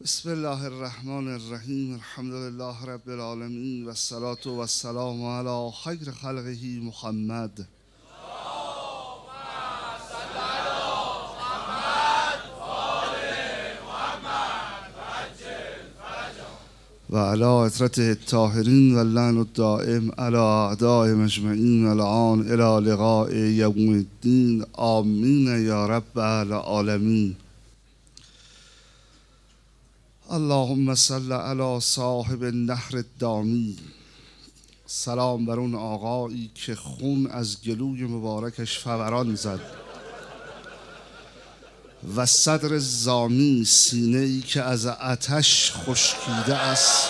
بسم الله الرحمن الرحیم. الحمد لله رب العالمین و الصلاة و السلام علی خیر خلقه محمد و علی عترته الطاهرین و اللعن الدائم علی اعداء مجمعین الان الی لقاء یوم الدین. آمین یا رب العالمین. اللهم صل علی صاحب النهر الدامی. سلام بر اون آقایی که خون از گلوی مبارکش فوران زد و صدر زامی، سینه ای که از آتش خشکیده است،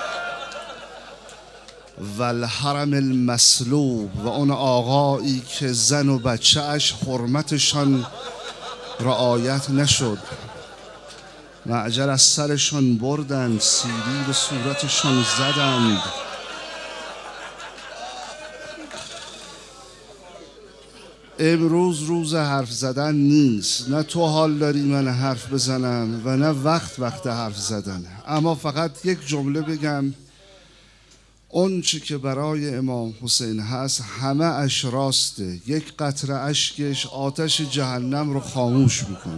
و الحرم المسلوب، و اون آقایی که زن و بچه اش حرمتشان رعایت نشد، معجر از سرشان بردند، سیلی به صورتشان زدند. امروز روز حرف زدن نیست، نه تو حال داری من حرف بزنم و نه وقت حرف زدن، اما فقط یک جمله بگم. اون چی که برای امام حسین هست همه اش راسته. یک قطره اشکش آتش جهنم رو خاموش میکنه،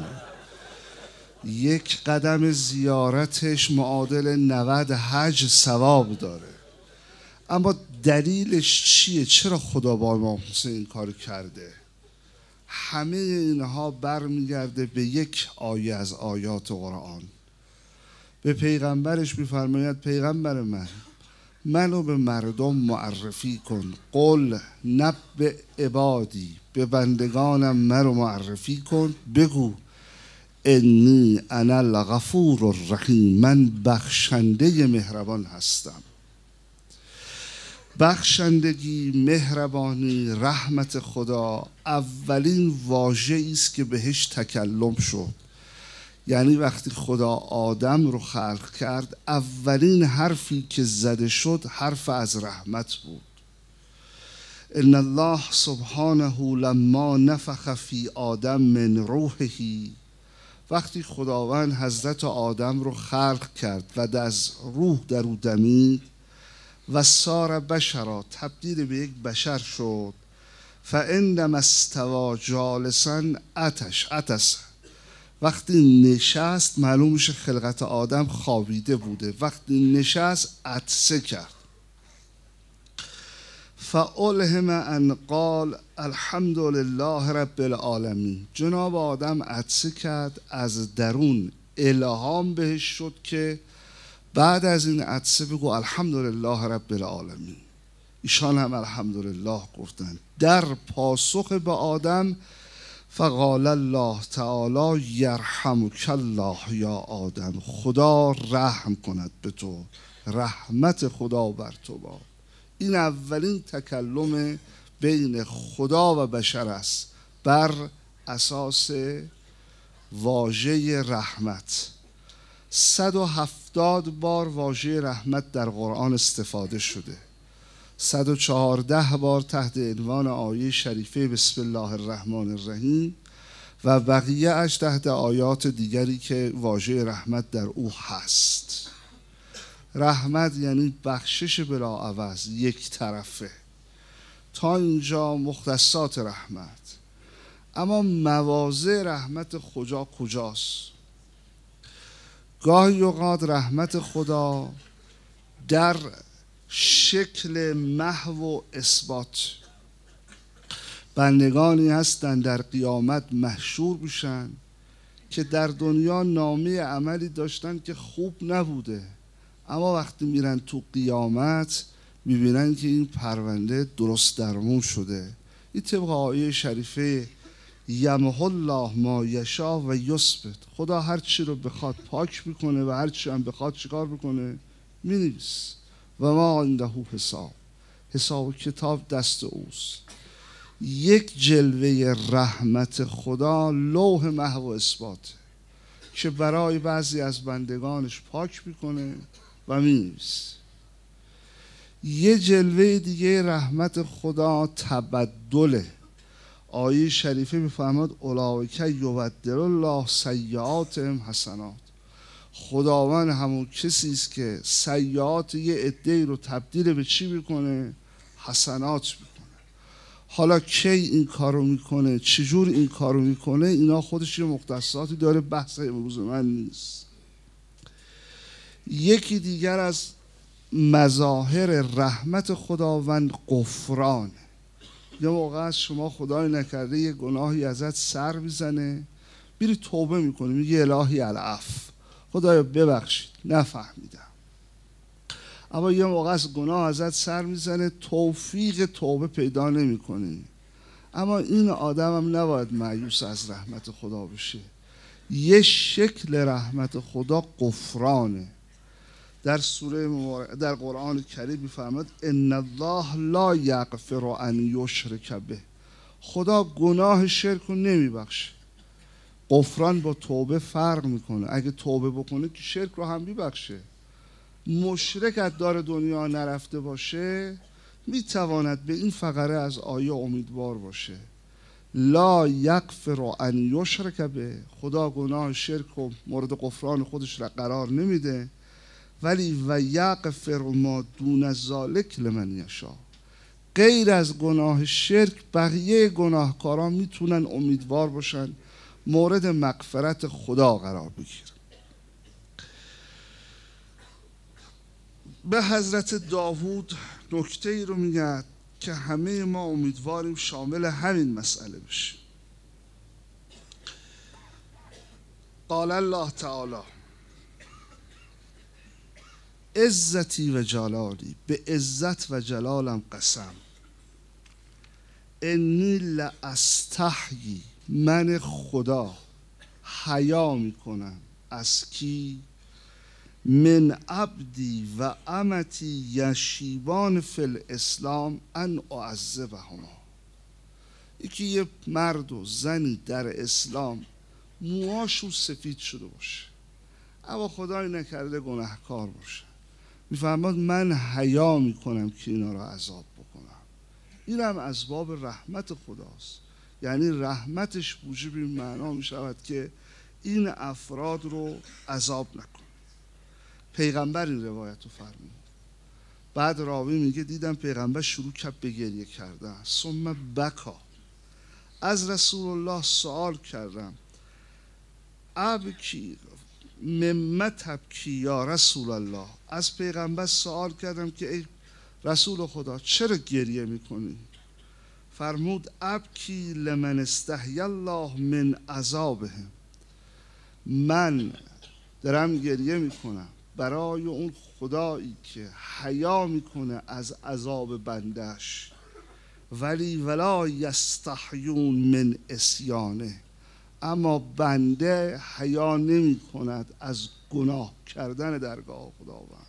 یک قدم زیارتش معادل 90 حج ثواب داره. اما دلیلش چیه؟ چرا خدا با امام حسین این کار کرده؟ همه اینها برمیگرده به یک آیه از آیات قرآن. به پیغمبرش میفرماید پیغمبر منو به مردم معرفی کن. قل نبئ عبادی، به بندگانم منو معرفی کن، بگو انی انا الغفور الرحیم، من بخشنده مهربان هستم. بخشندگی، مهربانی، رحمت خدا اولین واژه‌ای است که بهش تکلم شد. یعنی وقتی خدا آدم رو خلق کرد اولین حرفی که زده شد حرف از رحمت بود. ان الله سبحانه لما نفخ فی آدم من روحه، وقتی خداوند حضرت آدم رو خلق کرد و از روح در او دمید و صار بشرا، تبدیل به یک بشر شد، فعندما استوى جالسا عطس، وقتی نشست معلوم میشه خلقت آدم خوابیده بوده، وقتی نشست عطسه کرد. فالهم ان قال الحمد لله رب العالمین، جناب آدم عطسه کرد، از درون الهام بهش شد که بعد از این عطسه بگو الحمدلله رب العالمین. ایشان هم الحمدلله گفتند. در پاسخ به آدم فقال الله تعالی یرحمک الله یا آدم، خدا رحم کند به تو، رحمت خدا بر تو باد. این اولین تکلم بین خدا و بشر است بر اساس واژه رحمت. 170 بار واژه رحمت در قرآن استفاده شده، 114 بار تحت عنوان آیه شریفه بسم الله الرحمن الرحیم و بقیه اش تحت آیات دیگری که واژه رحمت در او هست. رحمت یعنی بخشش بلا عوض، یک طرفه. تا اینجا مختصات رحمت. اما مواضع رحمت خدا کجاست؟ گاهی اوقات رحمت خدا در شکل محو و اثبات. بندگانی هستند در قیامت محشور بشن که در دنیا نامه عملی داشتن که خوب نبوده، اما وقتی میرن تو قیامت میبینن که این پرونده درست درمون شده. این طبق آیه شریفه یمحو الله ما یشاء و یثبت، خدا هر چی رو بخواد پاک میکنه و هر چی هم بخواد چیکار بکنه مینویس. و ما عنده حساب و کتاب دست اوست. یک جلوه رحمت خدا لوح محو و اثبات که برای بعضی از بندگانش پاک میکنه و مینویس. یه جلوه دیگه رحمت خدا تبدله. آیه شریفه میفرماد اولئک یبدل الله سیئاتهم حسنات، خداوند همون کسی است که سیئات یه عده‌ای رو تبدیل به چی میکنه؟ حسنات میکنه. حالا کی این کارو میکنه، چجور این کارو میکنه، اینا خودش یه مختصاتی داره، بحث امروز من نیست. یکی دیگر از مظاهر رحمت خداوند غفران. یه موقع از شما خدای نکرده یه گناهی ازت سر میزنه، بیری توبه میکنی، میگی الهی العفو، خدایا ببخشید نفهمیدم. اما یه موقع از گناه ازت سر میزنه، توفیق توبه پیدا نمیکنی. اما این آدم هم نباید مایوس از رحمت خدا بشه. یه شکل رحمت خدا غفرانه. در در قرآن کریم می‌فرماد ان الله لا یغفر ان یشرک به. خدا گناه شرک رو نمیبخشه. غفران با توبه فرق میکنه. اگه توبه بکنه که شرک رو هم میبخشه. مشرک از دار دنیا نرفته باشه میتواند به این فقره از آیه امیدوار باشه. لا یغفر ان یشرک به. خدا گناه شرک رو مورد غفران خودش را قرار نمیده، ولی و یغفر ما دون ذلک لمن یشاء. غیر از گناه شرک بقیه گناهکاران میتونن امیدوار باشن مورد مغفرت خدا قرار بگیرن. به حضرت داوود نکته ای رو میگه که همه ما امیدواریم شامل همین مسئله بشه. قال الله تعالی عزتی و جلالی، به عزت و جلالم قسم، انی لاستحیی، من خدا حیا میکنم از کی؟ من عبدی و امتی یشیبان فی الاسلام ان اعذبهما. یکی یه مرد و زنی در اسلام موهاشون سفید شده باشه اما خدای نکرده گناهکار باشه، میفرماد من حیا میکنم که اینا رو عذاب بکنم. این هم اسباب رحمت خداست. یعنی رحمتش موجب این معنا میشود که این افراد رو عذاب نکن. پیغمبر این روایت رو فرمود. بعد راوی میگه دیدم پیغمبر شروع کرد به گریه کردن، ثم بکا. از رسول الله سوال کردم ابکی مما تبکی یا رسول الله. از پیغمبر سوال کردم که ای رسول خدا چرا گریه میکنی؟ فرمود ابکی لمن استحی الله من عذابهم. من دارم گریه میکنم برای اون خدایی که حیا میکنه از عذاب بندش، ولی ولا یستحیون من عصیانه، اما بنده حیا نمی کند از گناه کردن درگاه خداوند.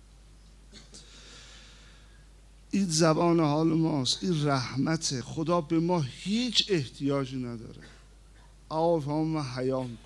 این زبان حال ماست، این رحمت خدا به ما هیچ احتیاجی نداره. آقا من حیا میکنم.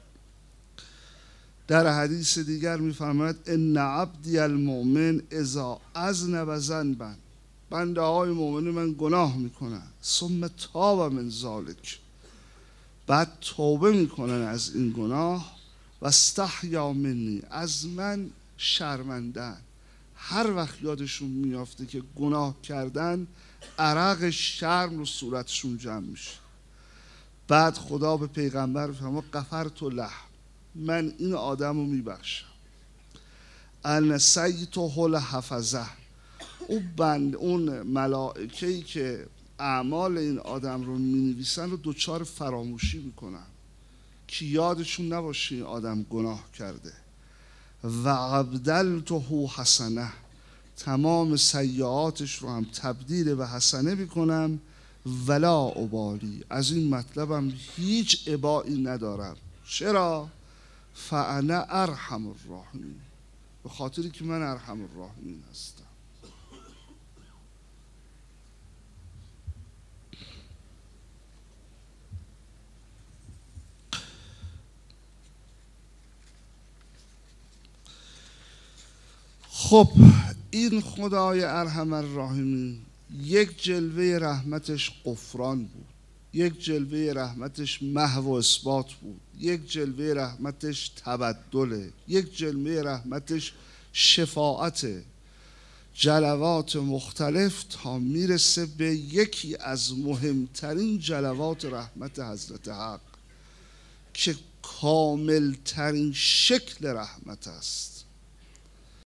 در حدیث دیگر میفرماید ان عبدی المؤمن اذا اذنب ذنبا، بنده های مؤمن من گناه میکنن، ثم تاب من ذلک، بعد توبه میکنن از این گناه، و استحیا منی، از من شرمندن. هر وقت یادشون میافته که گناه کردن عرق شرم رو صورتشون جمع میشه. بعد خدا به پیغمبر فرمود غفرت له، من این آدم رو میبخشم. انسیته لحفظه، اون ملائکه‌ای که اعمال این آدم رو مینویسن رو دوچار فراموشی میکنن که یادشون نباشه این آدم گناه کرده. و ابدلته حسنه، تمام سیئاتش رو هم تبدیل به حسنه میکنم. ولا ابالی، از این مطلبم هیچ ابایی ندارم. چرا؟ فانا ارحم الراحمین، به خاطری که من ارحم الراحمین هستم. خب این خدای ارحم الراحمین یک جلوه رحمتش غفران بود. یک جلوه رحمتش محو و اثبات بود، یک جلوه رحمتش تبدله، یک جلوه رحمتش شفاعته. جلوات مختلف تا میرسه به یکی از مهمترین جلوات رحمت حضرت حق که کاملترین شکل رحمت است.